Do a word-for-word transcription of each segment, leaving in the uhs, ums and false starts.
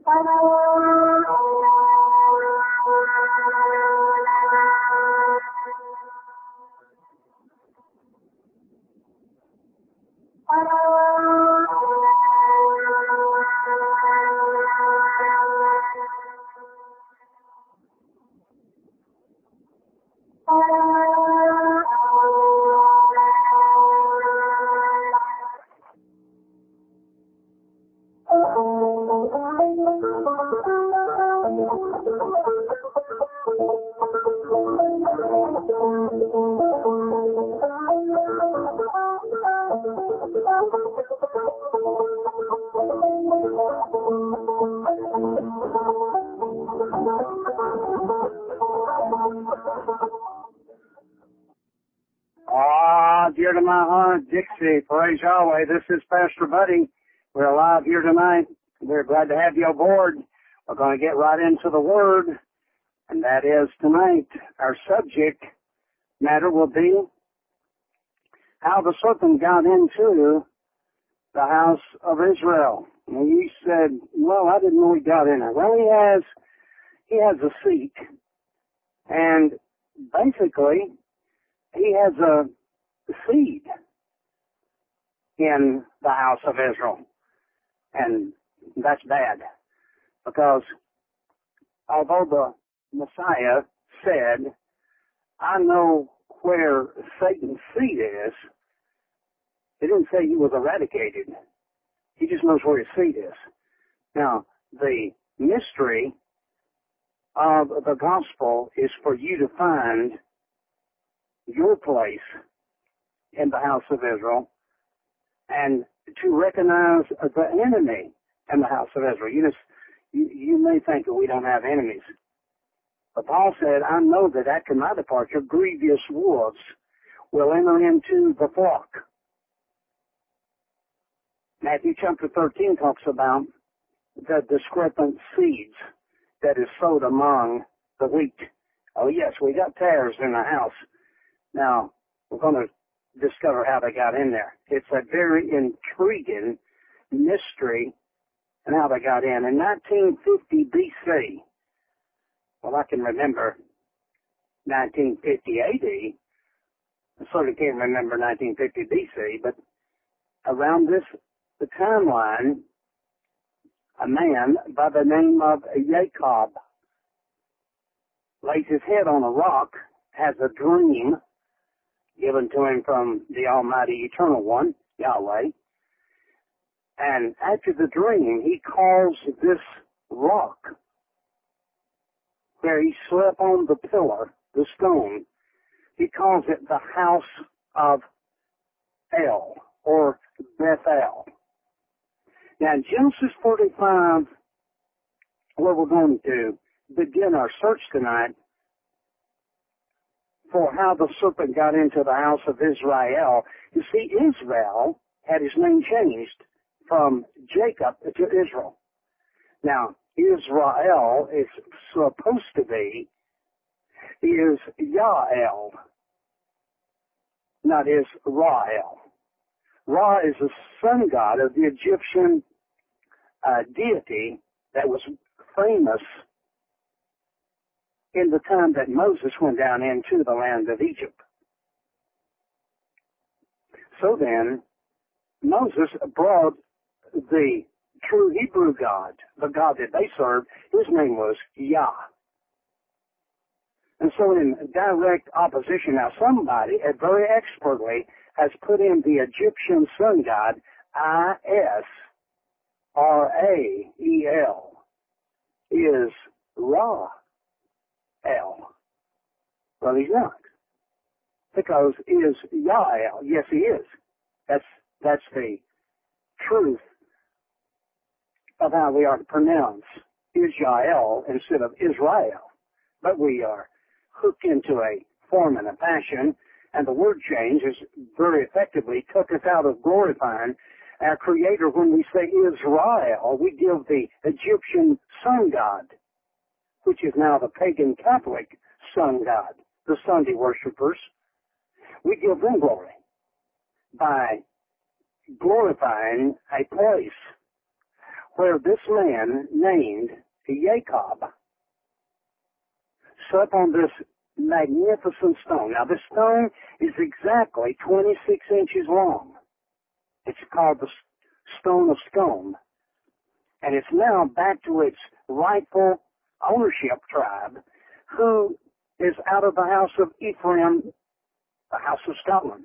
Ah, dear to my heart, Dixie, praise Yahweh. This is Pastor Buddy. We're live here tonight. We're glad to have you aboard. We're going to get right into the Word, and that is tonight. Our subject matter will be how the serpent got into the house of Israel. And you said, well, I didn't know he got in there. Well, he has, he has a seat, and basically, he has a seed in the house of Israel. And that's bad, because although the Messiah said, I know where Satan's seed is, he didn't say he was eradicated. He just knows where his seed is. Now, the mystery of the gospel is for you to find your place in the house of Israel and to recognize the enemy in the house of Israel. You, just, you, you may think that we don't have enemies. But Paul said, I know that after my departure, grievous wolves will enter into the flock. Matthew chapter thirteen talks about the discrepant seeds that is sowed among the wheat. Oh yes, we got tares in the house. Now, we're going to discover how they got in there. It's a very intriguing mystery and how they got in. In nineteen fifty B C, well, I can remember nineteen fifty A D. I sort of can't remember nineteen fifty B C, but around this the timeline, a man by the name of Jacob lays his head on a rock, has a dream given to him from the Almighty Eternal One, Yahweh. And after the dream, he calls this rock where he slept on the pillar, the stone, he calls it the house of El, or Bethel. Now in Genesis forty-five, where we're going to begin our search tonight, for how the serpent got into the house of Israel. You see, Israel had his name changed from Jacob to Israel. Now, Israel is supposed to be, is Yael, not Israel. Ra is the sun god of the Egyptian uh, deity that was famous in the time that Moses went down into the land of Egypt. So then, Moses brought the true Hebrew God, the God that they served. His name was Yah. And so in direct opposition, now somebody, uh, very expertly, has put in the Egyptian sun god, I S R A E L, is Ra. El. Well, he's not. Because he is Yael. Yes, he is. That's, that's the truth of how we are to pronounce Israel instead of Israel. But we are hooked into a form and a passion, and the word change is very effectively took us out of glorifying our Creator. When we say Israel, we give the Egyptian sun god, which is now the pagan Catholic sun god, the Sunday worshipers. We give them glory by glorifying a place where this man named Jacob sat on this magnificent stone. Now, this stone is exactly twenty-six inches long. It's called the Stone of Scone. And it's now back to its rightful ownership tribe, who is out of the house of Ephraim, the house of Scotland.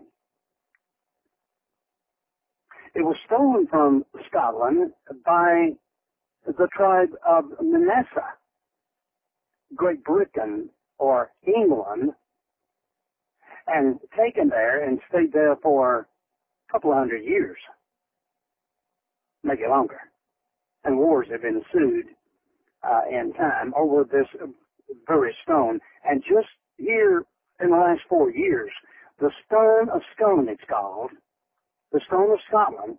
It was stolen from Scotland by the tribe of Manasseh, Great Britain, or England, and taken there and stayed there for a couple of hundred years, maybe longer. And wars have ensued uh, in time over this very stone. And just here in the last four years, the Stone of Scone, it's called, the Stone of Scotland,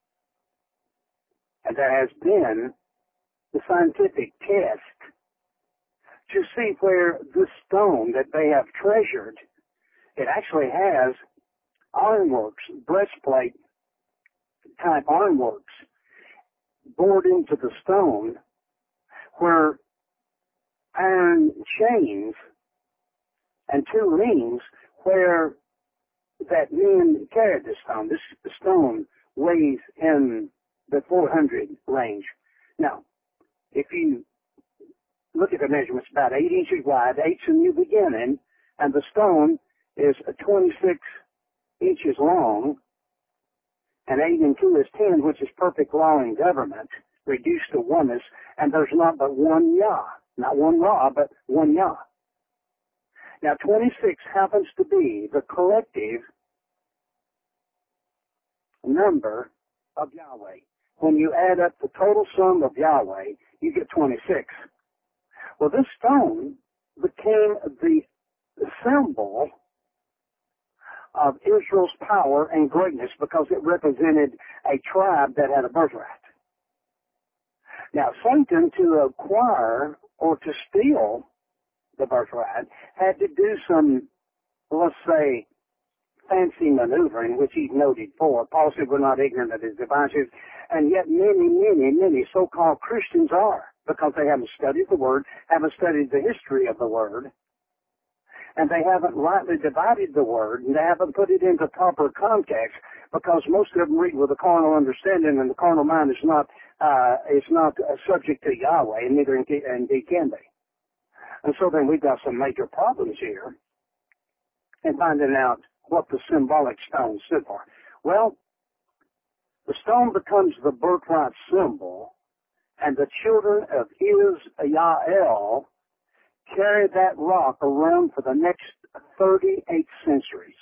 and there has been the scientific test to see where this stone that they have treasured, it actually has ironworks, breastplate type ironworks bored into the stone, where iron chains and two rings where that men carried the stone. This stone weighs in the four hundred range. Now, if you look at the measurements, about eight inches wide, eight's in the beginning, and the stone is twenty-six inches long, and eight and two is ten, which is perfect law and government, reduced to oneness, and there's not but one Yah, not one Ra, but one Yah. Now, twenty-six happens to be the collective number of Yahweh. When you add up the total sum of Yahweh, you get twenty-six. Well, this stone became the symbol of Israel's power and greatness because it represented a tribe that had a birthright. Now, Satan, to acquire or to steal the birthright, had to do some, let's say, fancy maneuvering, which he's noted for. Paul said we're not ignorant of his devices, and yet many, many, many so-called Christians are, because they haven't studied the Word, haven't studied the history of the Word, and they haven't rightly divided the Word, and they haven't put it into proper context, because most of them read with a carnal understanding, and the carnal mind is not uh, is not uh, subject to Yahweh, and neither indeed can they. And so then we've got some major problems here in finding out what the symbolic stone stood for. Well, the stone becomes the birthright symbol, and the children of Israel carried that rock around for the next thirty-eight centuries.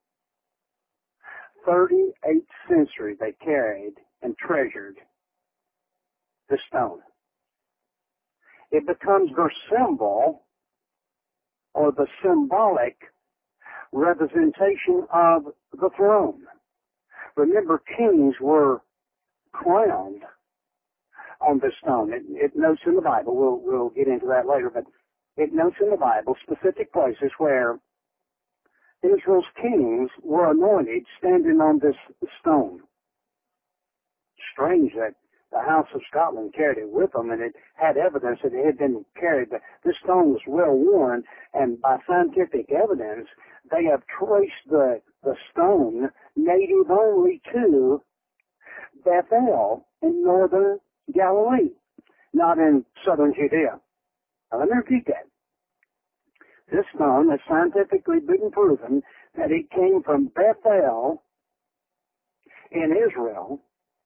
thirty-eight centuries they carried and treasured the stone. It becomes their symbol, or the symbolic representation of the throne. Remember, kings were crowned on this stone. It, it notes in the Bible, we'll, we'll get into that later, but it notes in the Bible specific places where Israel's kings were anointed standing on this stone. Strange that the House of Scotland carried it with them, and it had evidence that it had been carried. This stone was well worn, and by scientific evidence, they have traced the, the stone native only to Bethel in northern Galilee, not in southern Judea. Now, let me repeat that. This stone has scientifically been proven that it came from Bethel in Israel,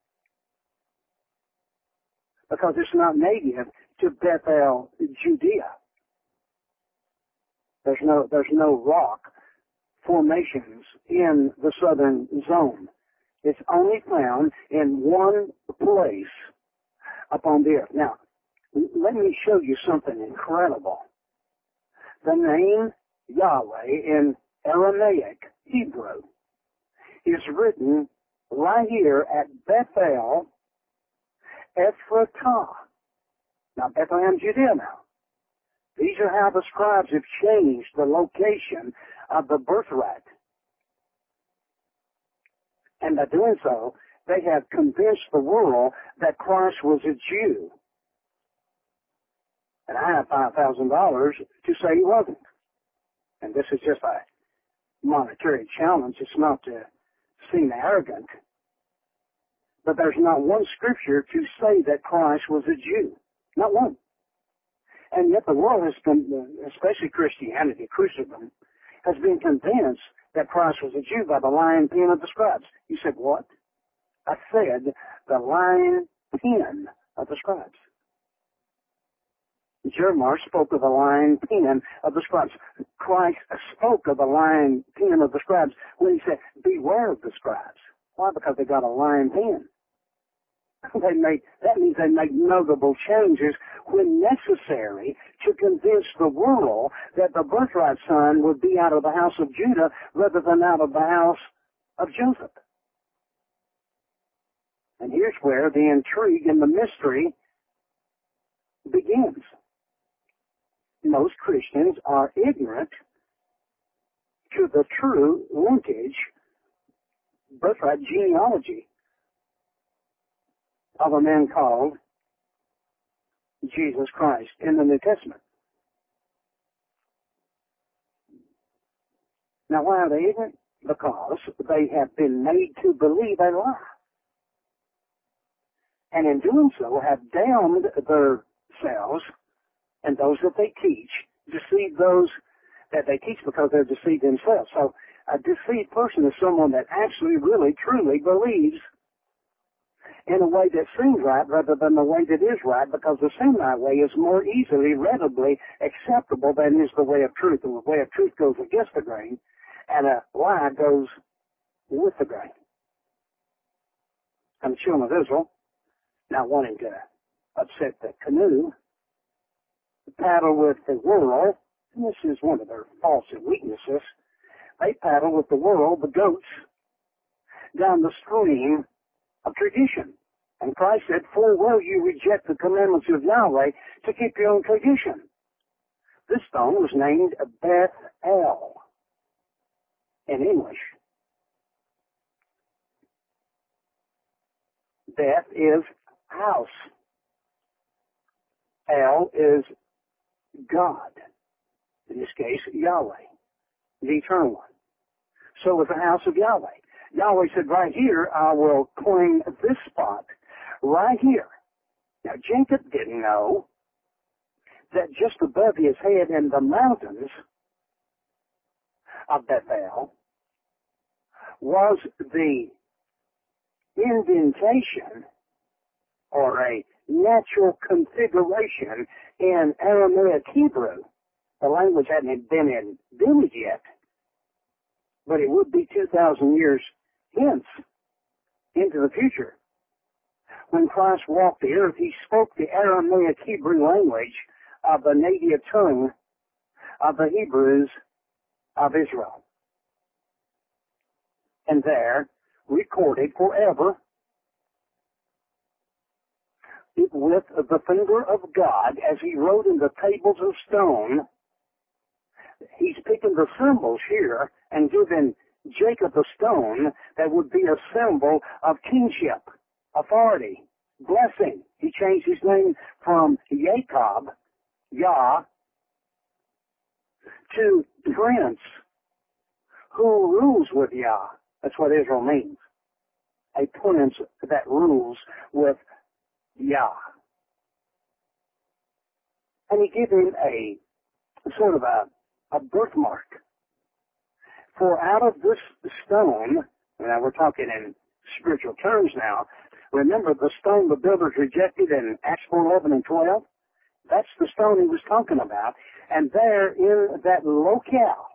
because it's not native to Bethel, Judea. There's no, there's no rock formations in the southern zone. It's only found in one place upon the earth. Now, let me show you something incredible. The name Yahweh in Aramaic, Hebrew, is written right here at Bethel, Ephratah. Now, Bethlehem, Judea now. These are how the scribes have changed the location of the birthright. And by doing so, they have convinced the world that Christ was a Jew. And I have five thousand dollars to say he wasn't. And this is just a monetary challenge. It's not to seem arrogant. But there's not one scripture to say that Christ was a Jew. Not one. And yet the world has been, especially Christianity, Christendom, has been convinced that Christ was a Jew by the lying pen of the scribes. You said, what? I said the lying pen of the scribes. Jeremiah spoke of the lying pen of the scribes. Christ spoke of the lying pen of the scribes when he said, beware of the scribes. Why? Because they got a lying pen. They made, that means they make notable changes when necessary to convince the world that the birthright son would be out of the house of Judah rather than out of the house of Joseph. And here's where the intrigue and the mystery begins. Most Christians are ignorant to the true lineage, birthright genealogy of a man called Jesus Christ in the New Testament. Now, why are they ignorant? Because they have been made to believe a lie. And in doing so have damned themselves and those that they teach, deceive those that they teach because they're deceived themselves. So a deceived person is someone that actually, really, truly believes in a way that seems right rather than the way that is right, because the semi way is more easily, readily acceptable than is the way of truth. And the way of truth goes against the grain, and a lie goes with the grain. And the children of Israel, not wanting to upset the canoe, paddle with the world, and this is one of their faults and weaknesses. They paddle with the world, the goats, down the stream of tradition. And Christ said, full well you reject the commandments of Yahweh to keep your own tradition. This stone was named Beth-El in English. Beth is house. El is God. In this case, Yahweh, the Eternal One. So was the house of Yahweh. Yahweh said, right here, I will claim this spot, right here. Now, Jacob didn't know that just above his head in the mountains of Bethel was the indentation or a natural configuration in Aramaic Hebrew. The language hadn't been invented yet, but it would be two thousand years hence into the future. When Christ walked the earth, he spoke the Aramaic Hebrew language of the native tongue of the Hebrews of Israel. And there, recorded forever, with the finger of God, as he wrote in the tables of stone, he's picking the symbols here and giving Jacob a stone that would be a symbol of kingship, authority, blessing. He changed his name from Jacob, Yah, to Prince, who rules with Yah. That's what Israel means. A prince that rules with Yah. And he gave him a sort of a, a birthmark. For out of this stone, now we're talking in spiritual terms now, remember the stone the builders rejected in Acts four eleven and twelve? That's the stone he was talking about. And there in that locale,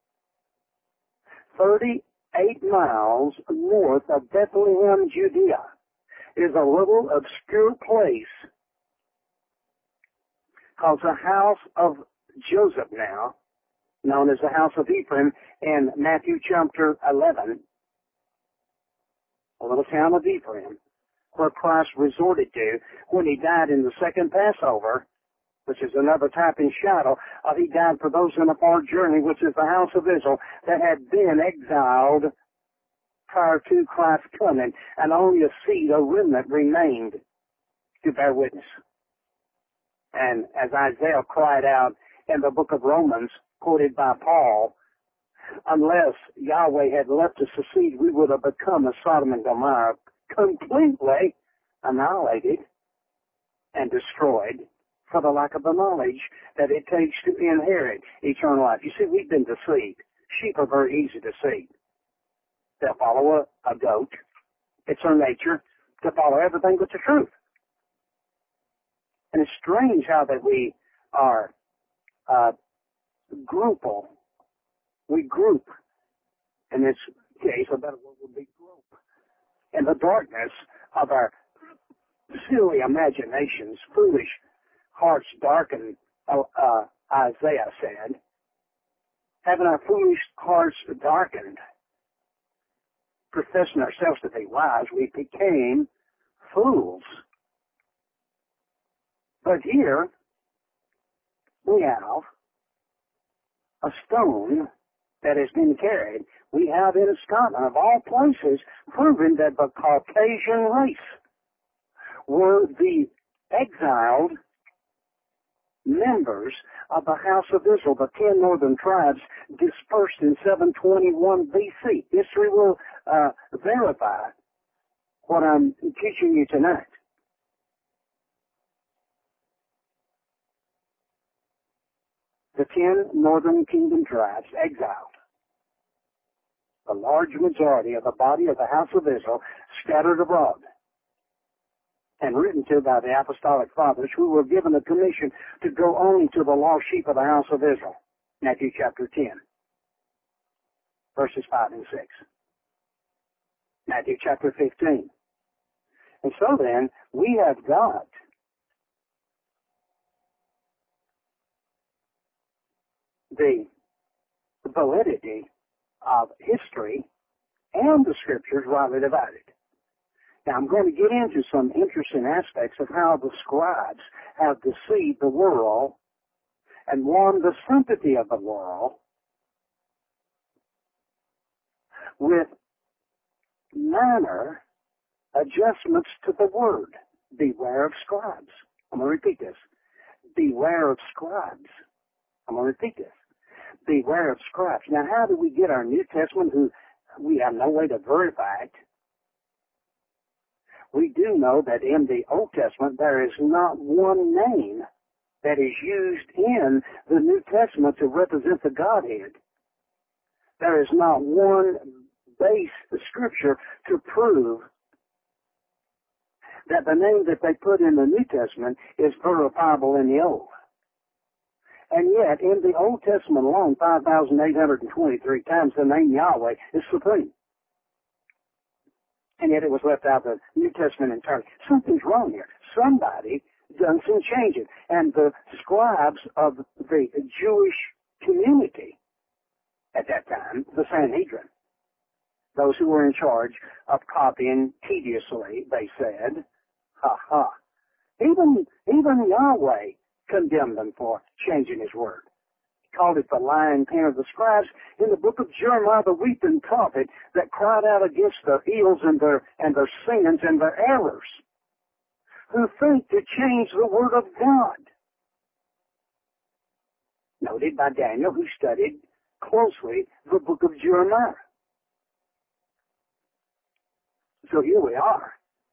thirty-eight miles north of Bethlehem, Judea, is a little obscure place called the house of Joseph now, known as the house of Ephraim in Matthew chapter eleven, a little town of Ephraim, where Christ resorted to when he died in the second Passover, which is another type and shadow of he died for those in a far journey, which is the house of Israel that had been exiled prior to Christ's coming, and only a seed, a remnant, remained to bear witness. And as Isaiah cried out in the book of Romans, quoted by Paul, unless Yahweh had left us a seed, we would have become as Sodom and Gomorrah, completely annihilated and destroyed for the lack of the knowledge that it takes to inherit eternal life. You see, we've been deceived. Sheep are very easy to deceive. They'll follow a, a goat. It's their nature to follow everything but the truth. And it's strange how that we are uh, groupal. We group. In this case, a better word would be group. In the darkness of our silly imaginations, foolish hearts darkened, uh, uh, Isaiah said, having our foolish hearts darkened, professing ourselves to be wise, we became fools. But here we have a stone that has been carried. We have in Scotland, of all places, proven that the Caucasian race were the exiled members of the house of Israel, the ten northern tribes dispersed in seven twenty-one B C. History will uh, verify what I'm teaching you tonight. The ten northern kingdom tribes exiled. The large majority of the body of the house of Israel scattered abroad, and written to by the apostolic fathers, who were given a commission to go only to the lost sheep of the house of Israel. Matthew chapter ten, verses five and six. Matthew chapter fifteen. And so then, we have got the validity of history and the scriptures rightly divided. Now, I'm going to get into some interesting aspects of how the scribes have deceived the world and won the sympathy of the world with minor adjustments to the word. Beware of scribes. I'm going to repeat this. Beware of scribes. I'm going to repeat this. Beware of scribes. Now, how do we get our New Testament, who we have no way to verify it? We do know that in the Old Testament there is not one name that is used in the New Testament to represent the Godhead. There is not one base scripture to prove that the name that they put in the New Testament is verifiable in the Old. And yet, in the Old Testament alone, five thousand eight hundred twenty-three times the name Yahweh is supreme. And yet it was left out of the New Testament entirely. Something's wrong here. Somebody done some changing. And the scribes of the Jewish community at that time, the Sanhedrin, those who were in charge of copying tediously, they said, ha ha. Even, even Yahweh condemned them for changing his word. Called it the lying pen of the scribes. In the book of Jeremiah, the weeping prophet that cried out against their ills and their, and their sins and their errors, who think to change the word of God. Noted by Daniel, who studied closely the book of Jeremiah. So here we are.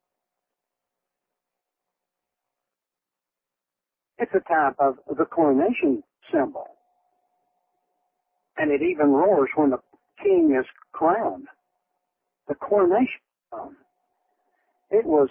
It's a type of the coronation symbol. And it even roars when the king is crowned. The coronation symbol. It was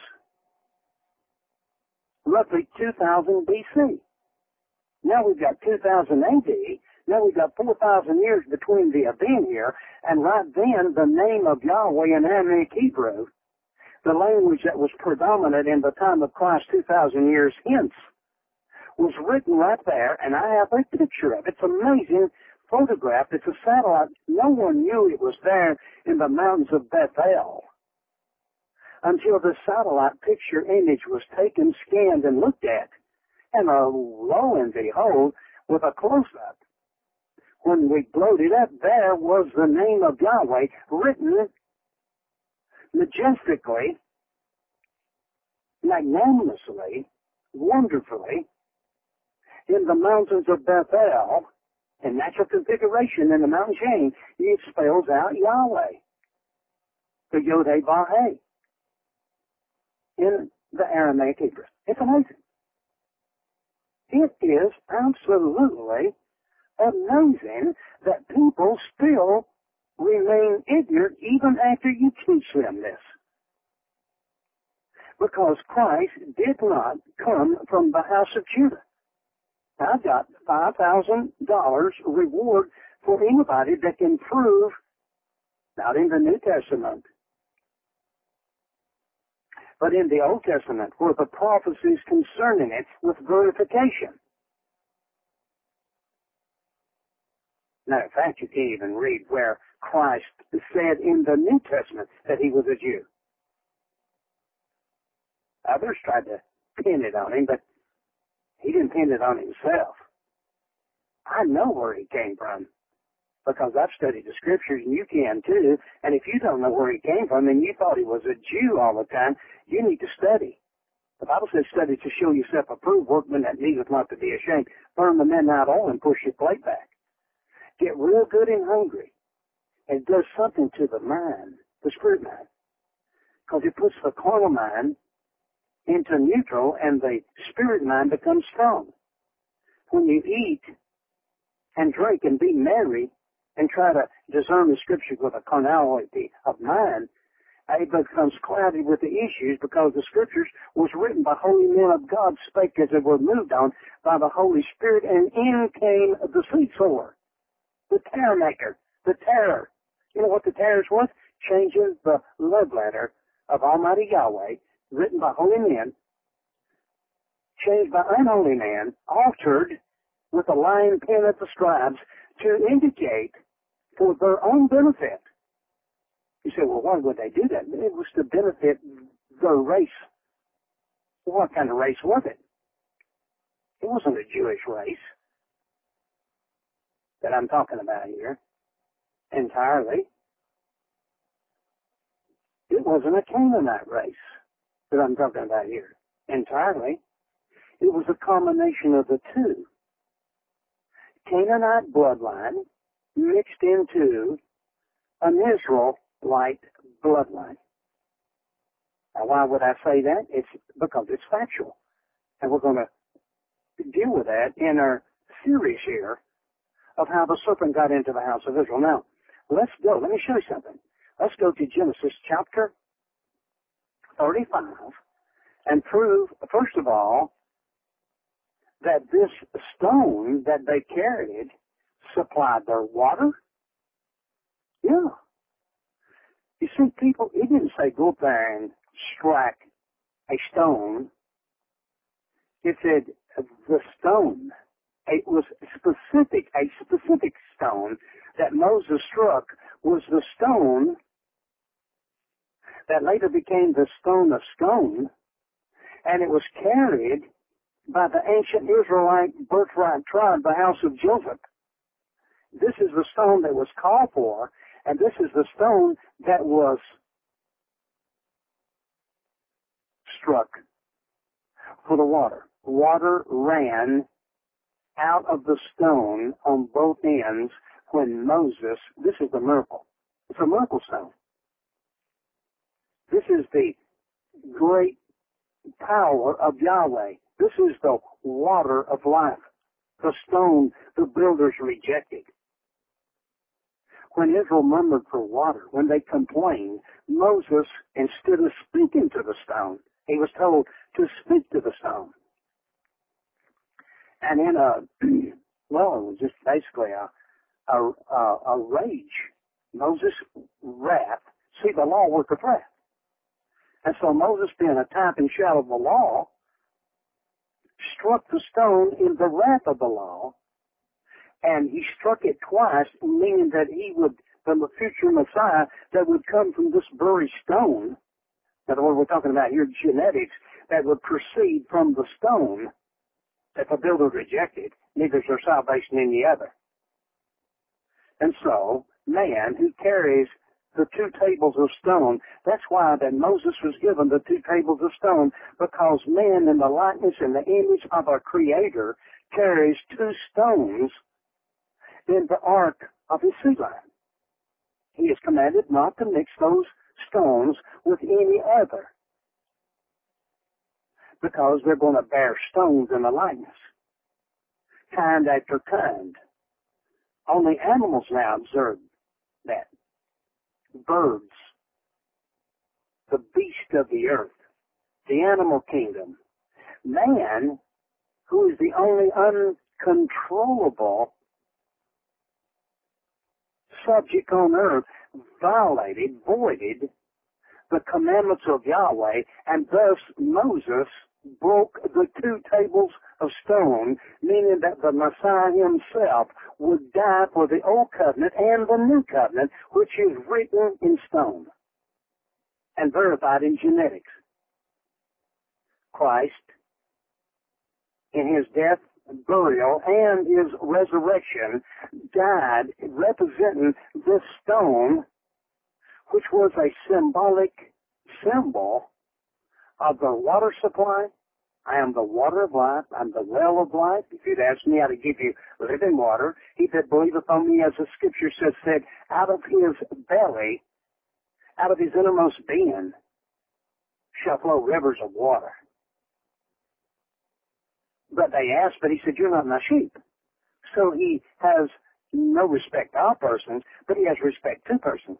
roughly two thousand B C. Now we've got two thousand A D. Now we've got four thousand years between the event here. And right then, the name of Yahweh in Aramaic Hebrew, the language that was predominant in the time of Christ two thousand years hence, was written right there, and I have a picture of it. It's amazing photograph. It's a satellite. No one knew it was there in the mountains of Bethel until the satellite picture image was taken, scanned, and looked at. And uh, lo and behold, with a close-up, when we blowed it up, there was the name of Yahweh written majestically, magnanimously, wonderfully, in the mountains of Bethel, in natural configuration in the mountain chain, he spells out Yahweh, the Yod-Heh-Vah-Heh, in the Aramaic Hebrew. It's amazing. It is absolutely amazing that people still remain ignorant even after you teach them this. Because Christ did not come from the house of Judah. I got five thousand dollars reward for anybody that can prove, not in the New Testament, but in the Old Testament, where the prophecies concerning it with verification. Matter of fact, you can't even read where Christ said in the New Testament that he was a Jew. Others tried to pin it on him, but he didn't pin it on himself. I know where he came from, because I've studied the scriptures, and you can too. And if you don't know where he came from, and you thought he was a Jew all the time, you need to study. The Bible says, study to show yourself approved, workman that needeth not to be ashamed. Burn the midnight oil and push your plate back. Get real good and hungry. It does something to the mind, the spirit mind, because it puts the carnal mind into neutral, and the spirit mind becomes strong. When you eat and drink and be merry and try to discern the scriptures with a carnality of mind, it becomes clouded with the issues, because the scriptures was written by holy men of God, spake as it were moved on by the Holy Spirit, and in came the seed sower, the terror maker, the terror. You know what the terror was? Changes the love letter of Almighty Yahweh, written by holy men, changed by unholy men, altered with the lying pen of the scribes to indicate for their own benefit. You say, well, why would they do that? It was to benefit the race. What kind of race was it? It wasn't a Jewish race that I'm talking about here entirely. It wasn't a Canaanite race that I'm talking about here entirely. It was a combination of the two. Canaanite bloodline mixed into an Israelite bloodline. Now, why would I say that? It's because it's factual. And we're going to deal with that in our series here of how the serpent got into the house of Israel. Now, let's go. Let me show you something. Let's go to Genesis chapter thirty-five and prove, first of all, that this stone that they carried supplied their water. Yeah. You see, people, it didn't say go up there and strike a stone. It said the stone. It was specific, a specific stone that Moses struck was the stone that later became the stone of scone, and it was carried by the ancient Israelite birthright tribe, the house of Joseph. This is the stone that was called for, and this is the stone that was struck for the water. Water ran out of the stone on both ends when Moses, this is the miracle. It's a miracle stone. This is the great power of Yahweh. This is the water of life. The stone the builders rejected. When Israel murmured for water, when they complained, Moses, instead of speaking to the stone, he was told to speak to the stone. And in a, well, it was just basically a, a, a, a rage. Moses' wrath, see, the law worketh wrath. And so Moses, being a type and shadow of the law, struck the stone in the wrath of the law, and he struck it twice, meaning that he would, the future Messiah that would come from this very stone, in other words, we're talking about here genetics, that would proceed from the stone that the builder rejected, neither is there salvation in the other. And so, man who carries the two tables of stone. That's why that Moses was given the two tables of stone, because man in the likeness and the image of our Creator carries two stones in the ark of his seed line. He is commanded not to mix those stones with any other, because they're going to bear stones in the likeness, kind after kind. Only animals now observe that. Birds, the beast of the earth, the animal kingdom. Man, who is the only uncontrollable subject on earth, violated, voided the commandments of Yahweh, and thus Moses broke the two tables of stone, meaning that the Messiah himself would die for the old covenant and the new covenant, which is written in stone and verified in genetics. Christ, in his death, burial, and his resurrection, died representing this stone, which was a symbolic symbol of the water supply. I am the water of life. I'm the well of life. If you'd ask me how to give you living water, he that believeth on me, as the scripture says, said, out of his belly, out of his innermost being, shall flow rivers of water. But they asked, but he said, you're not my sheep. So he has no respect to all persons, but he has respect to persons.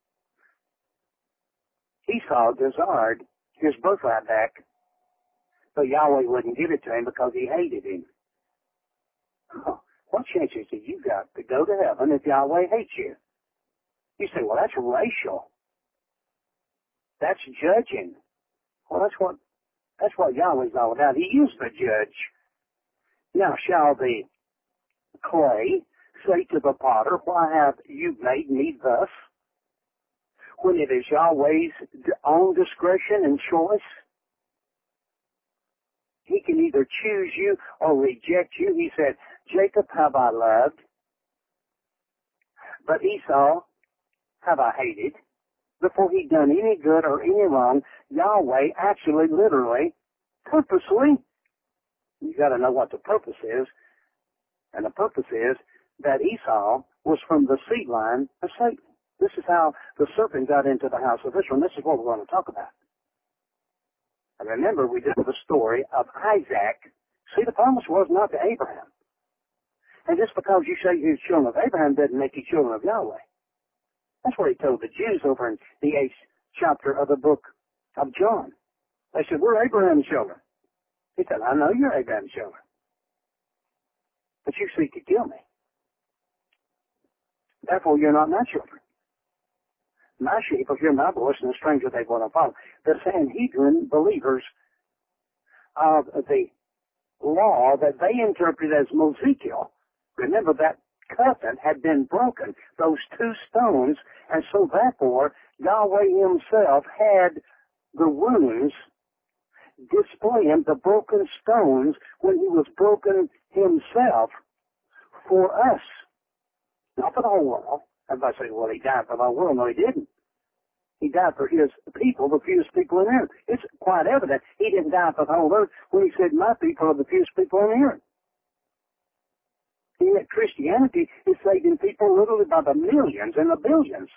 Esau desired his birthright back, but Yahweh wouldn't give it to him because he hated him. Oh, what chances do you got to go to heaven if Yahweh hates you? You say, well, that's racial. That's judging. Well, that's what that's what Yahweh's all about. He is the judge. Now shall the clay say to the potter, why have you made me thus? When it is Yahweh's own discretion and choice, he can either choose you or reject you. He said, Jacob have I loved, but Esau have I hated. Before he'd done any good or any wrong, Yahweh actually, literally, purposely, you got to know what the purpose is, and the purpose is that Esau was from the seed line of Satan. This is how the serpent got into the house of Israel, and this is what we're going to talk about. And remember, we did the story of Isaac. See, the promise was not to Abraham. And just because you say you're children of Abraham doesn't make you children of Yahweh. That's what he told the Jews over in the eighth chapter of the book of John. They said, we're Abraham's children. He said, I know you're Abraham's children, but you seek to kill me. Therefore, you're not my children. My sheep will hear my voice, and a stranger they will not follow. The Sanhedrin believers of the law that they interpreted as Mosaical, remember that covenant had been broken, those two stones, and so therefore Yahweh himself had the wounds displaying the broken stones when he was broken himself for us, not for the whole world. Everybody say, well, he died for the whole world. No, he didn't. He died for his people, the fewest people on earth. It's quite evident he didn't die for the whole earth when he said, my people are the fewest people on the earth. And yet Christianity is saving people literally by the millions and the billions.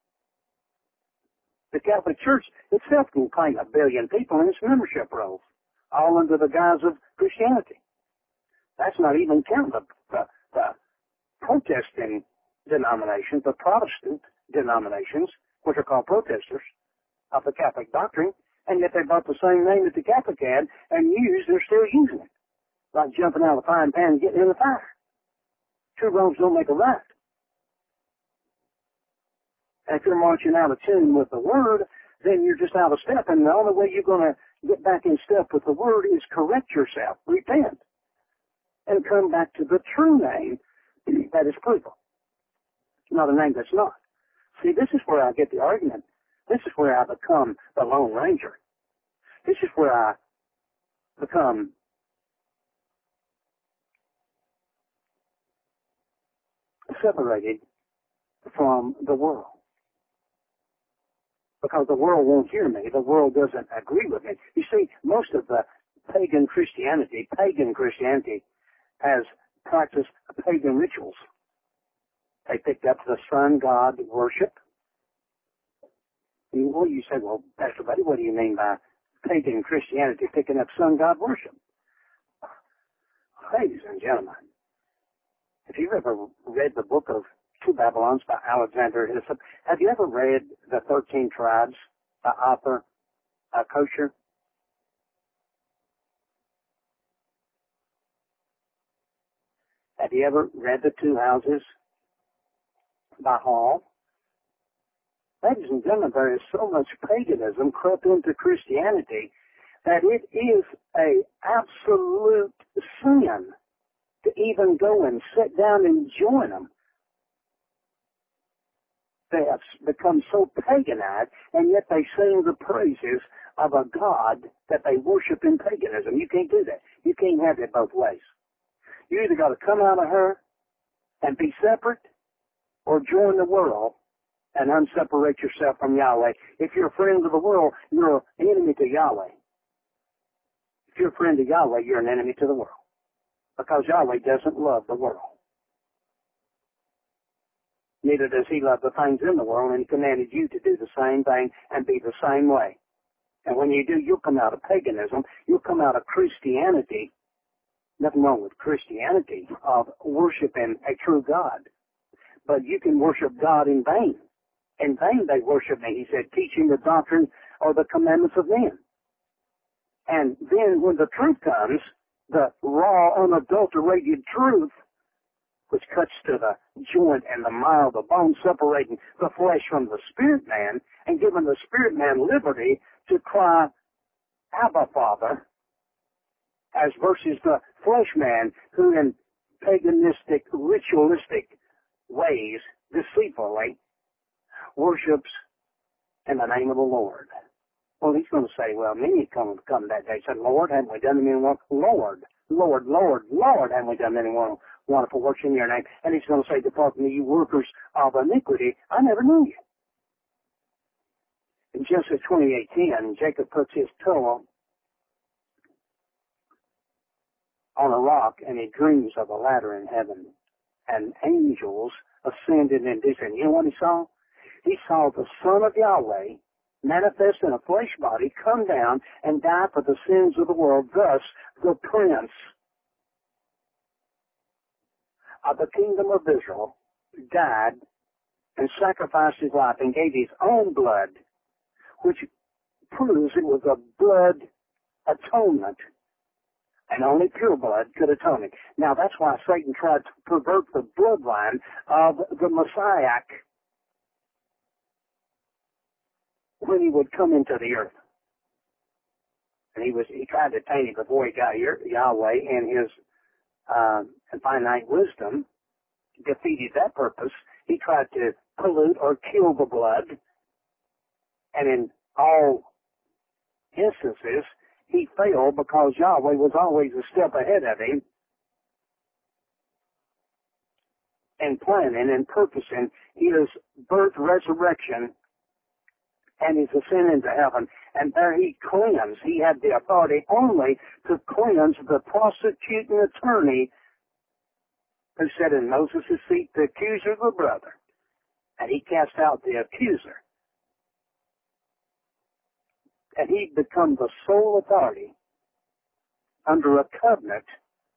The Catholic Church itself can claim a billion people in its membership rolls, all under the guise of Christianity. That's not even counting the, the, the protesting denominations, the Protestant denominations, which are called protesters of the Catholic doctrine, and yet they bought the same name that the Catholic had and used, they're still using it. Like jumping out of the frying pan and getting in the fire. Two wrongs don't make a right. And if you're marching out of tune with the Word, then you're just out of step, and the only way you're going to get back in step with the Word is correct yourself, repent, and come back to the true name that is plural, not a name that's not. See, this is where I get the argument. This is where I become the Lone Ranger. This is where I become separated from the world. because the world won't hear me. The world doesn't agree with me. You see, most of the pagan Christianity, pagan Christianity has practiced pagan rituals. They picked up the sun god worship. And, well, you say, well, Pastor Buddy, what do you mean by pagan Christianity picking up sun god worship? Ladies and gentlemen, have you ever read the book of Two Babylons by Alexander Hyssop? Have you ever read The Thirteen Tribes by Arthur uh, Koescher? Have you ever read The Two Houses by Hall? Ladies and gentlemen, there is so much paganism crept into Christianity that it is a absolute sin to even go and sit down and join them. They have become so paganized, and yet they sing the praises of a God that they worship in paganism. You can't do that. You can't have it both ways. You either got to come out of her and be separate, or join the world and unseparate yourself from Yahweh. If you're a friend of the world, you're an enemy to Yahweh. If you're a friend of Yahweh, you're an enemy to the world, because Yahweh doesn't love the world. Neither does he love the things in the world, and he commanded you to do the same thing and be the same way. And when you do, you'll come out of paganism. You'll come out of Christianity. Nothing wrong with Christianity, of worshiping a true God. But you can worship God in vain. In vain they worship me, he said, teaching the doctrine or the commandments of men. And then when the truth comes, the raw, unadulterated truth, which cuts to the joint and the marrow, the bone, separating the flesh from the spirit man, and giving the spirit man liberty to cry, Abba, Father, as versus the flesh man who in paganistic, ritualistic ways, deceitfully, worships in the name of the Lord. Well, he's going to say, well, many come come that day. Said, Lord, haven't we done any one? Lord, Lord, Lord, Lord, haven't we done any one wonderful works in your name? And he's going to say, depart from me, you workers of iniquity. I never knew you. In Genesis twenty-eight ten, Jacob puts his toe on a rock, and he dreams of a ladder in heaven, and angels ascended and descended. You know what he saw? He saw the Son of Yahweh manifest in a flesh body, come down and die for the sins of the world. Thus, the Prince of the kingdom of Israel died and sacrificed his life and gave his own blood, which proves it was a blood atonement. And only pure blood could atone it. Now, that's why Satan tried to pervert the bloodline of the Messiah when he would come into the earth. And he was he tried to attain it before he got here. Yahweh, in his uh, finite wisdom, defeated that purpose. He tried to pollute or kill the blood. And in all instances, he failed because Yahweh was always a step ahead of him in planning and purposing his birth, resurrection, and his ascent into heaven. And there he cleansed. He had the authority only to cleanse the prosecuting attorney who sat in Moses' seat, the accuser of the brother. And he cast out the accuser. And he'd become the sole authority under a covenant,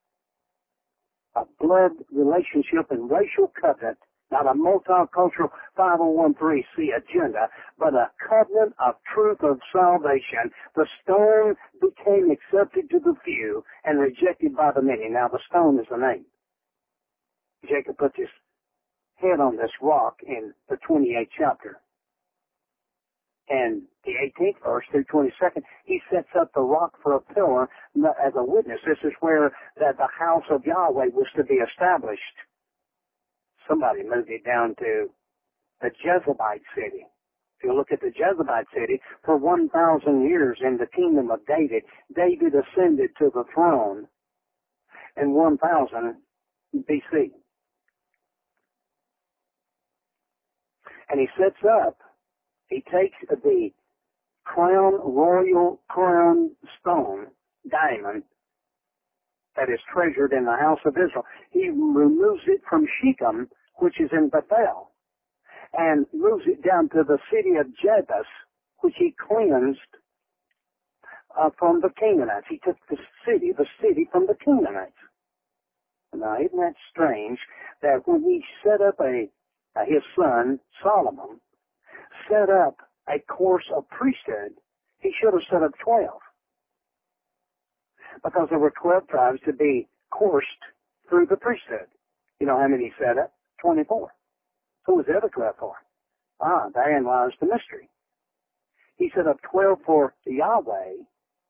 a blood relationship and racial covenant, not a multicultural five oh one three C agenda, but a covenant of truth of salvation. The stone became accepted to the few and rejected by the many. Now the stone is the name. Jacob put his head on this rock in the twenty-eighth chapter. And the eighteenth verse through twenty-second, he sets up the rock for a pillar as a witness. This is where that the house of Yahweh was to be established. Somebody moved it down to the Jezebite city. If you look at the Jezebite city, for one thousand years in the kingdom of David, David ascended to the throne in one thousand B C. And he sets up He takes the crown, royal crown stone, diamond, that is treasured in the house of Israel. He removes it from Shechem, which is in Bethel, and moves it down to the city of Jebus, which he cleansed uh, from the Canaanites. He took the city, the city from the Canaanites. Now, isn't that strange that when he set up a, uh, his son, Solomon, set up a course of priesthood, he should have set up twelve. Because there were twelve tribes to be coursed through the priesthood. You know how many he set up? twenty-four. Who was the other twelve for? Ah, therein lies the mystery. He set up twelve for Yahweh,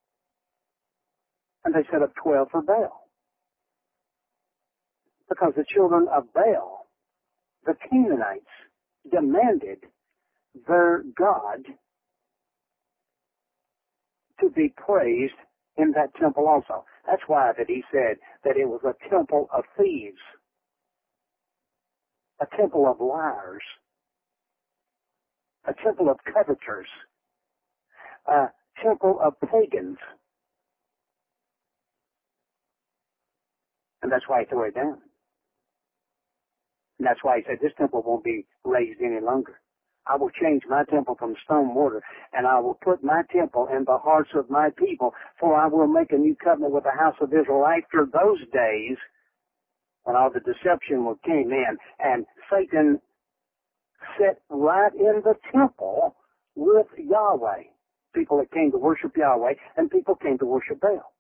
and they set up twelve for Baal. Because the children of Baal, the Canaanites, demanded their God to be praised in that temple also. That's why that he said that it was a temple of thieves, a temple of liars, a temple of coveters, a temple of pagans. And that's why he threw it down. And that's why he said this temple won't be raised any longer. I will change my temple from stone mortar, and I will put my temple in the hearts of my people, for I will make a new covenant with the house of Israel after those days when all the deception came in, and Satan sat right in the temple with Yahweh. People that came to worship Yahweh, and people came to worship Baal.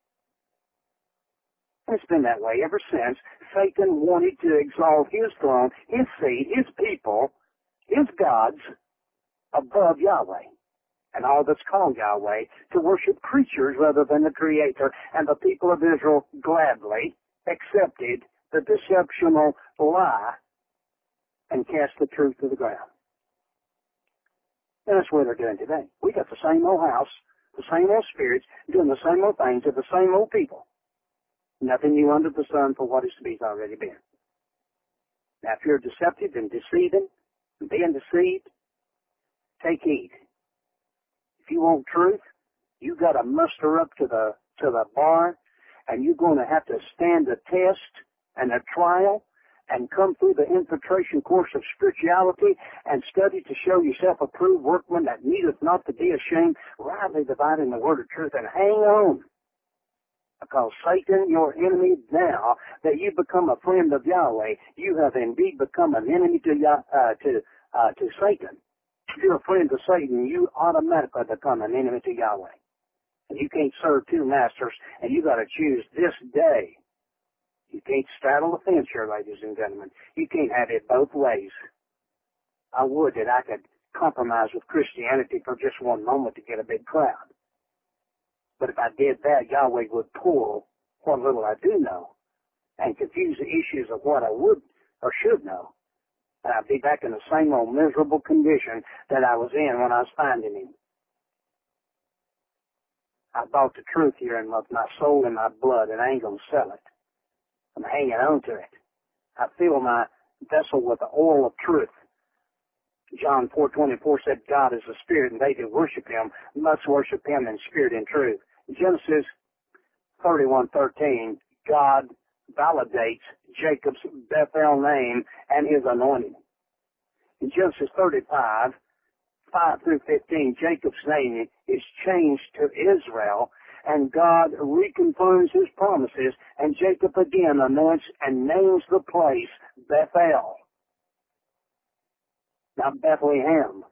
It's been that way ever since. Satan wanted to exalt his throne, his seed, his people, his gods above Yahweh and all that's called Yahweh, to worship creatures rather than the Creator. And the people of Israel gladly accepted the deceptional lie and cast the truth to the ground. And that's what they're doing today. We got the same old house, the same old spirits, doing the same old things to the same old people. Nothing new under the sun for what is to be has already been. Now, if you're deceptive and deceiving and being deceived, take heed. If you want truth, you got to muster up to the to the bar, and you're going to have to stand a test and a trial and come through the infiltration course of spirituality and study to show yourself approved workman that needeth not to be ashamed, rightly dividing the word of truth, and hang on. Because Satan, your enemy now, that you become a friend of Yahweh, you have indeed become an enemy to Yah, uh, to uh, to Satan. If you're a friend of Satan, you automatically become an enemy to Yahweh. And you can't serve two masters, and you got to choose this day. You can't straddle the fence here, ladies and gentlemen. You can't have it both ways. I would that I could compromise with Christianity for just one moment to get a big crowd. But if I did that, Yahweh would pull what little I do know and confuse the issues of what I would or should know. And I'd be back in the same old miserable condition that I was in when I was finding him. I bought the truth here in my, my soul and my blood, and I ain't going to sell it. I'm hanging on to it. I fill my vessel with the oil of truth. John four twenty-four said, God is a spirit, and they that worship him must worship him in spirit and truth. Genesis thirty-one thirteen, God validates Jacob's Bethel name and his anointing. In Genesis thirty-five, five through fifteen, Jacob's name is changed to Israel, and God reconfirms his promises, and Jacob again anoints and names the place Bethel. Not Bethlehem,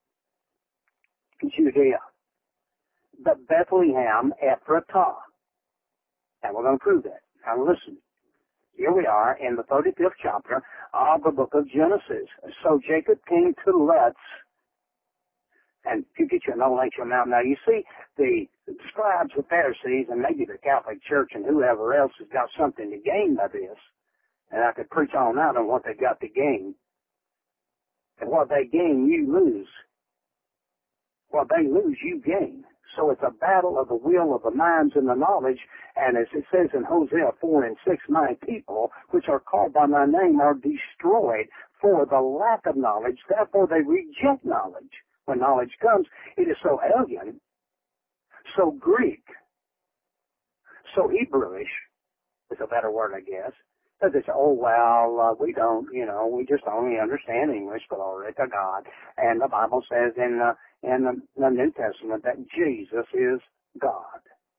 Judea, but Bethlehem Ephratah. And we're going to prove that. Now listen, here we are in the thirty-fifth chapter of the book of Genesis. So Jacob came to Luz, and if you get your own ancient mountain, now you see the scribes, the Pharisees, and maybe the Catholic Church and whoever else has got something to gain by this, and I could preach all night on what they got to gain. And what they gain, you lose. What they lose, you gain. So it's a battle of the will, of the minds, and the knowledge. And as it says in Hosea four and six, my people, which are called by my name, are destroyed for the lack of knowledge. Therefore they reject knowledge. when knowledge comes, it is so alien, so Greek, so Hebrewish, is a better word, I guess, that they say, oh, well, uh, we don't, you know, we just only understand English, glory to God. And the Bible says in, uh, in the, the New Testament that Jesus is God.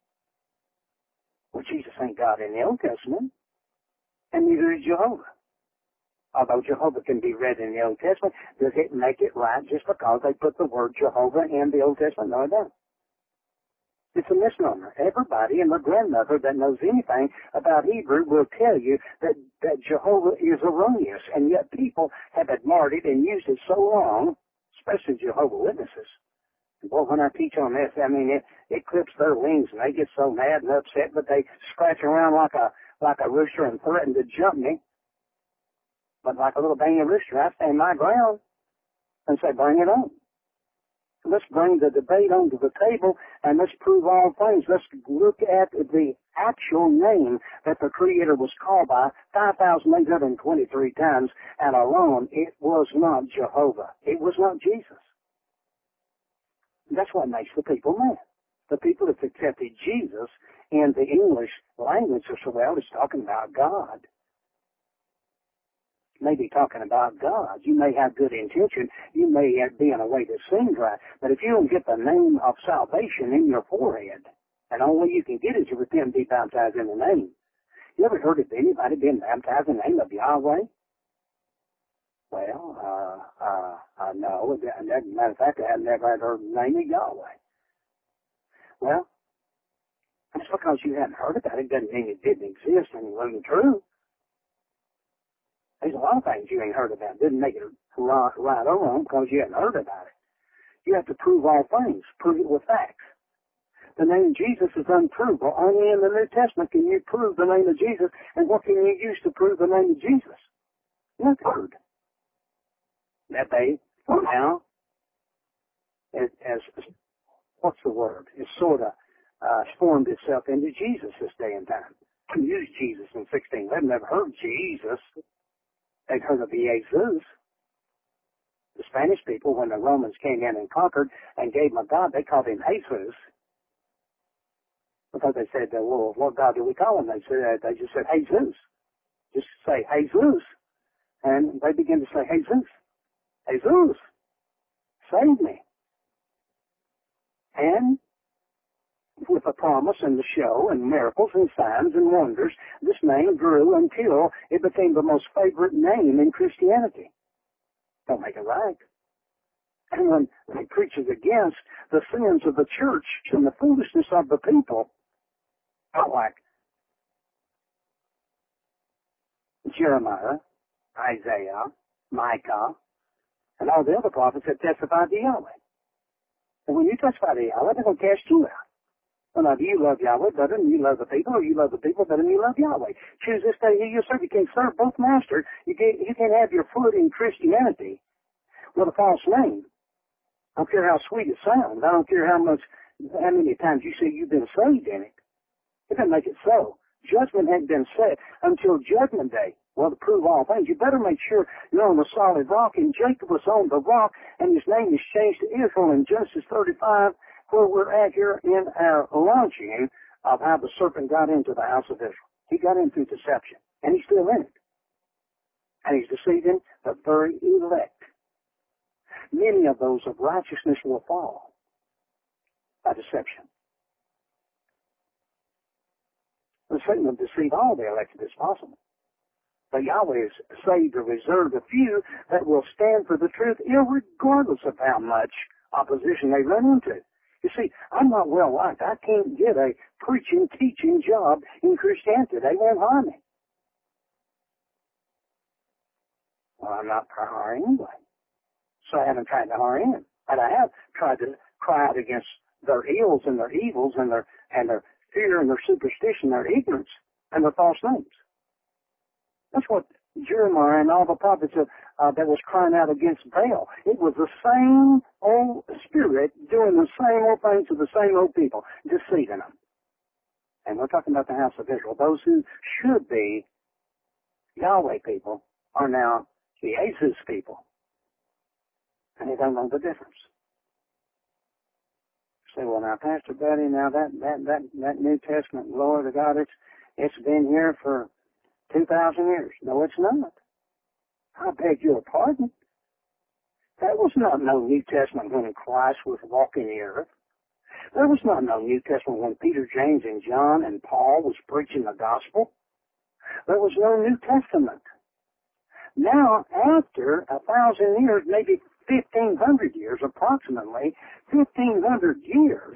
Well, Jesus ain't God in the Old Testament, and neither is Jehovah. Although Jehovah can be read in the Old Testament, does it make it right just because they put the word Jehovah in the Old Testament? No, it doesn't. It's a misnomer. Everybody and their grandmother that knows anything about Hebrew will tell you that, that Jehovah is erroneous, and yet people have admired it and used it so long, especially Jehovah Witnesses. Well, when I teach on this, I mean, it, it clips their wings, and they get so mad and upset, but they scratch around like a like a rooster and threaten to jump me. But like a little banging rooster, I stand my ground and say, bring it on. Let's bring the debate onto the table, and let's prove all things. Let's look at the actual name that the Creator was called by five thousand eight hundred twenty-three times, and alone it was not Jehovah. It was not Jesus. That's what makes the people mad. The people that accepted Jesus in the English language are so well, it's talking about God. May be talking about God. You may have good intention. You may be in a way that seems right. But if you don't get the name of salvation in your forehead, and all you can get is to repent and be baptized in the name. You ever heard of anybody being baptized in the name of Yahweh? Well, uh, uh, uh no. As a matter of fact, I have never heard the name of Yahweh. Well, just because you hadn't heard about it doesn't mean it didn't exist and it wasn't true. There's a lot of things you ain't heard about. It didn't make it right, right or wrong because you hadn't heard about it. You have to prove all things. Prove it with facts. The name of Jesus is unprovable. Only in the New Testament can you prove the name of Jesus. And what can you use to prove the name of Jesus? Not word. That they now, as, as what's the word? It sort of uh, formed itself into Jesus this day and time. We use Jesus in sixteen eleven. Never heard Jesus. They've heard of Jesus. The Spanish people, when the Romans came in and conquered and gave them a God, they called him Jesus. Because they said, well, what God do we call him? They said, they just said, Jesus. Just say, Jesus. And they began to say, Jesus. Jesus. Save me. And with a promise and the show and miracles and signs and wonders, this name grew until it became the most favorite name in Christianity. Don't make it right. And when he preaches against the sins of the church and the foolishness of the people, not like Jeremiah, Isaiah, Micah, and all the other prophets that testified to Yahweh. And when you testify to Yahweh, they're going to cast you out. Well, now, do you love Yahweh better than you love the people, or you love the people better than you love Yahweh? Choose this day who you serve. You can't serve both masters. You can't, you can't have your foot in Christianity with a false name. I don't care how sweet it sounds. I don't care how much, how many times you say you've been saved in it. It doesn't make it so. Judgment hadn't been set until Judgment Day. Well, to prove all things, you better make sure you're on the solid rock. And Jacob was on the rock, and his name is changed to Israel in Genesis thirty-five, where we're at here in our launching of how the serpent got into the house of Israel. He got in through deception, and he's still in it. And he's deceiving the very elect. Many of those of righteousness will fall by deception. And Satan will deceive all the elect if it's possible. But Yahweh has saved or reserved a few that will stand for the truth, irregardless of how much opposition they run into. You see, I'm not well liked. I can't get a preaching, teaching job in Christianity. They won't hire me. Well, I'm not hiring anyway. So I haven't tried to hire him. But I have tried to cry out against their ills and their evils and their and their fear and their superstition, their ignorance and their false names. That's what Jeremiah and all the prophets of, uh, that was crying out against Baal. It was the same old spirit doing the same old things to the same old people, deceiving them. And we're talking about the house of Israel. Those who should be Yahweh people are now the Jesus people. And they don't know the difference. Say, well, now, Pastor Buddy, now that that that that New Testament, Lord of God, it's it's been here for two thousand years. No, it's not. I beg your pardon. That was not no New Testament when Christ was walking the earth. There was not no New Testament when Peter, James, and John and Paul was preaching the gospel. There was no New Testament. Now, after a thousand years, maybe fifteen hundred years, approximately fifteen hundred years,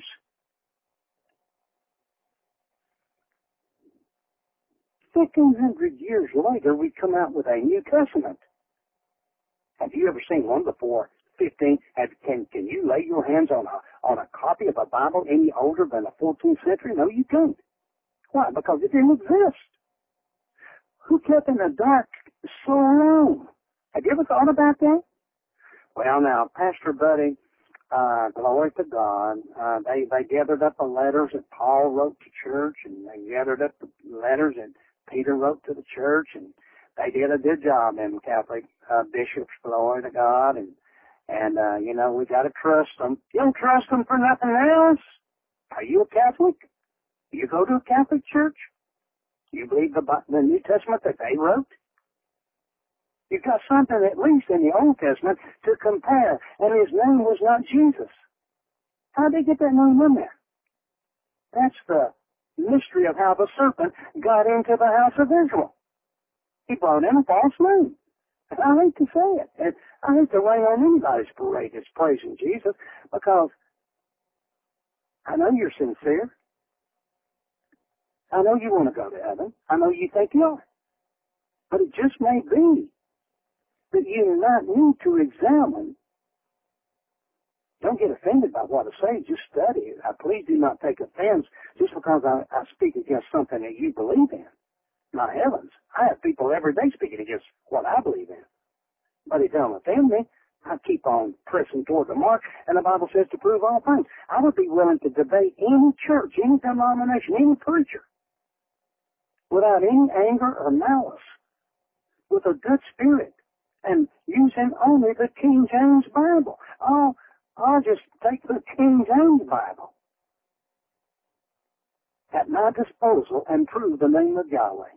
fifteen hundred years later, we come out with a New Testament. Have you ever seen one before fifteen? Have, can can you lay your hands on a on a copy of a Bible any older than the fourteenth century? No, you can't. Why? Because it didn't exist. Who kept in the dark so long? Have you ever thought about that? Well, now, Pastor Buddy, uh, glory to God, uh, they, they gathered up the letters that Paul wrote to church, and they gathered up the letters that Peter wrote to the church, and they did a good job, them Catholic uh, bishops, glory to God, and, and uh, you know, we got to trust them. You don't trust them for nothing else. Are you a Catholic? Do you go to a Catholic church? Do you believe the, the New Testament that they wrote? You've got something at least in the Old Testament to compare, and his name was not Jesus. How did they get that name in there? That's the mystery of how the serpent got into the house of Israel. He brought in a false name. And I hate to say it. And I hate to rain on anybody's parade that's praising Jesus, because I know you're sincere. I know you want to go to heaven. I know you think you are. But it just may be that you might need to examine. Don't get offended by what I say. Just study it. I please do not take offense just because I, I speak against something that you believe in. My heavens, I have people every day speaking against what I believe in. But it don't offend me. I keep on pressing toward the mark, and the Bible says to prove all things. I would be willing to debate any church, any denomination, any preacher, without any anger or malice, with a good spirit, and using only the King James Bible. I'll, I'll just take the King James Bible at my disposal and prove the name of Yahweh.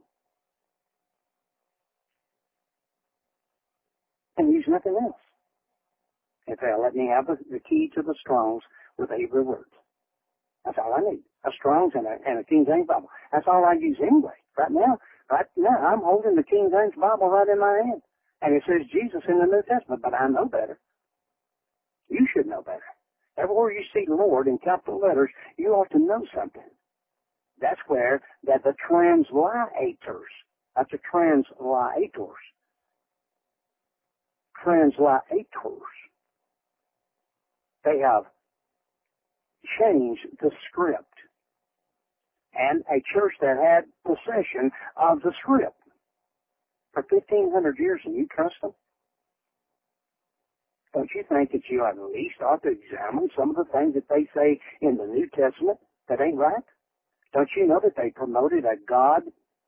And use nothing else. If they'll let me have the, the key to the Strong's with Hebrew words. That's all I need. A Strong's and a, and a King James Bible. That's all I use anyway. Right now, right now, I'm holding the King James Bible right in my hand. And it says Jesus in the New Testament, but I know better. You should know better. Everywhere you see Lord in capital letters, you ought to know something. That's where that the translators, that's the translators, translators, they have changed the script. And a church that had possession of the script for fifteen hundred years, and you trust them? Don't you think that you at least ought to examine some of the things that they say in the New Testament that ain't right? Don't you know that they promoted a God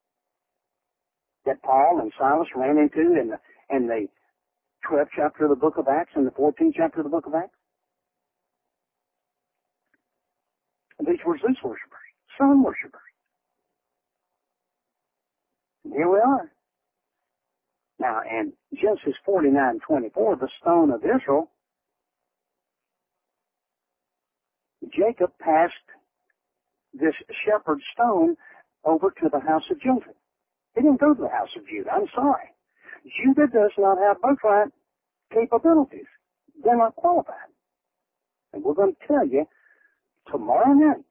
that Paul and Silas ran into in the, in the twelfth chapter of the book of Acts and the fourteenth chapter of the book of Acts? And these were Zeus worshippers, sun worshippers. And here we are. Now, in Genesis forty-nine twenty-four, the stone of Israel, Jacob passed this shepherd stone over to the house of Judah. He didn't go to the house of Judah. I'm sorry. Judah does not have birthright capabilities. They're not qualified. And we're going to tell you tomorrow night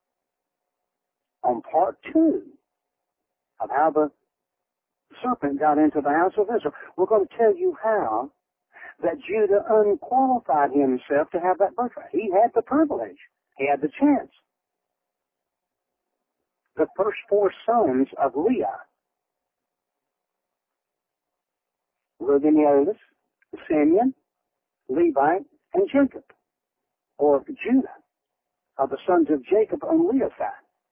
on part two of how the serpent got into the house of Israel. We're going to tell you how that Judah unqualified himself to have that birthright. He had the privilege. He had the chance. The first four sons of Leah, Reuben the oldest, Simeon, Levi, and Jacob, or Judah, are the sons of Jacob on Leah's side.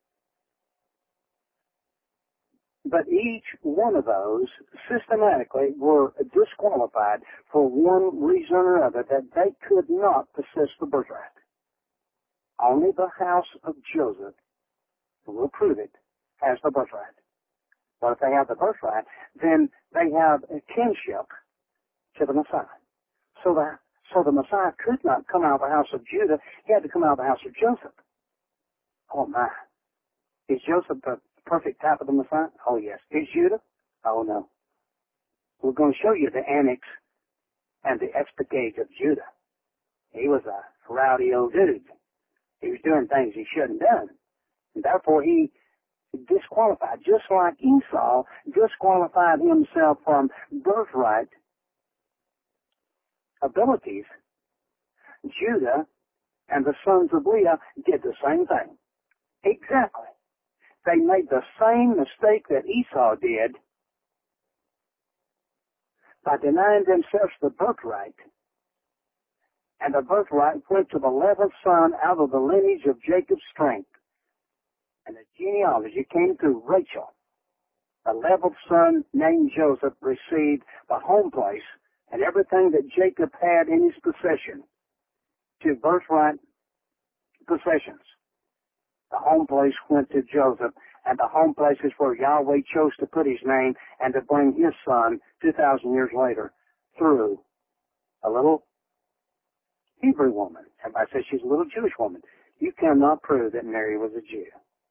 But each one of those systematically were disqualified for one reason or other, that they could not possess the birthright. Only the house of Joseph, we'll prove it, has the birthright. But if they have the birthright, then they have a kinship to the Messiah. So the, so the Messiah could not come out of the house of Judah. He had to come out of the house of Joseph. Oh my. Is Joseph the perfect type of the Messiah? Oh yes. Is Judah? Oh no. We're going to show you the annex and the expurgate of Judah. He was a rowdy old dude. He was doing things he shouldn't have done. And therefore he disqualified, just like Esau disqualified himself from birthright abilities. Judah and the sons of Leah did the same thing. Exactly. They made the same mistake that Esau did by denying themselves the birthright. And the birthright went to the eleventh son out of the lineage of Jacob's strength. And the genealogy came through Rachel. The eleventh son, named Joseph, received the home place and everything that Jacob had in his possession to birthright possessions. The home place went to Joseph, and the home place is where Yahweh chose to put his name and to bring his son two thousand years later through a little Hebrew woman. Everybody says she's a little Jewish woman. You cannot prove that Mary was a Jew.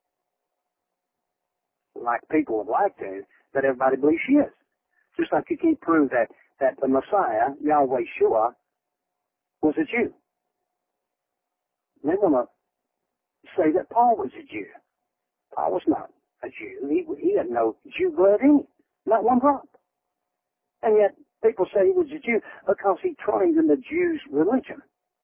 Like people would like to, that everybody believes she is. Just like you can't prove that, that the Messiah, Yahweh Shua, was a Jew. They want to say that Paul was a Jew. Paul was not a Jew. He, he had no Jew blood in him. Not one drop. And yet, people say he was a Jew because he trained in the Jews' religion.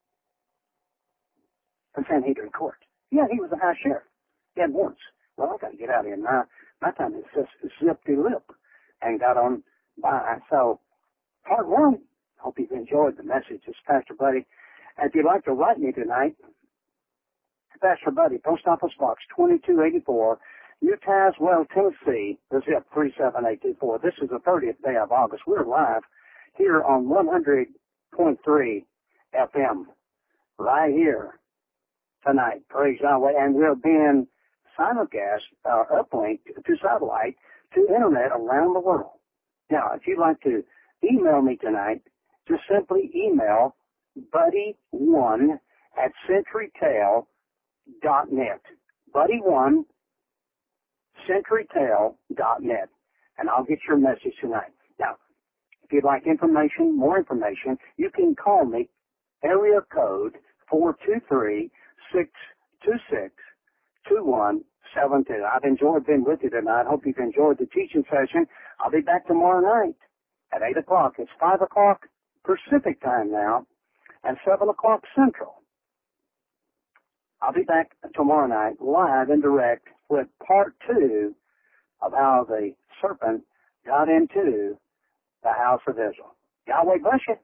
In Sanhedrin court. Yeah, he was a high sheriff. He had once. Well, I got to get out of here. My, my time is just zipped the lip and got on by. So, part one. Hope you've enjoyed the message. It's Pastor Buddy. And if you'd like to write me tonight, Pastor Buddy, Post Office Box twenty-two eighty-four, New Tazewell, Tennessee, the zip three seven eight two four. This is the thirtieth day of August. We're live here on one hundred point three F M right here tonight. Praise Yahweh. And we're being simulcast, uh, uplinked to satellite, to internet around the world. Now, if you'd like to email me tonight, just simply email buddy one at centurytale dot net. buddy one centurytale dot net. And I'll get your message tonight. Now, if you'd like information, more information, you can call me, area code four two three, six two six, two one seven two. I've enjoyed being with you tonight. Hope you've enjoyed the teaching session. I'll be back tomorrow night at eight o'clock. It's five o'clock Pacific time now, and seven o'clock Central. I'll be back tomorrow night live and direct with part two of how the serpent got into the house of Israel. Yahweh bless you.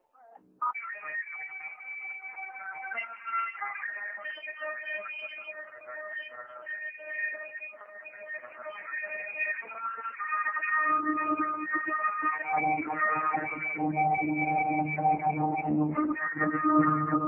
Thank you.